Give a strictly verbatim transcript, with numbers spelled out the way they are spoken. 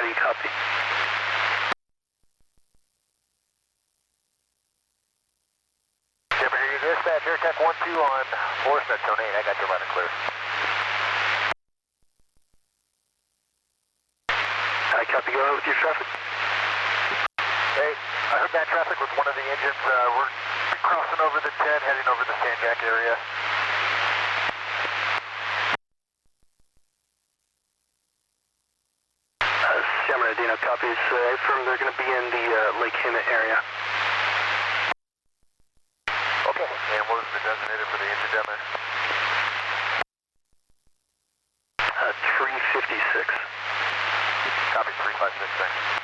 three, copy. Denver, here you dispatch, Air Tech one two on Forest at Zone eight. I got your line clear. I copy, go ahead with your traffic. Hey, I heard bad traffic with one of the engines. Uh, we're crossing over the ten, heading over the Sand Jack area. Uh, San Bernardino copies. Uh, from they're going to be in the uh, Lake Hemet area. Okay, and what was the designator for the engine down there? Uh, three fifty-six. Copy, three five six, thanks.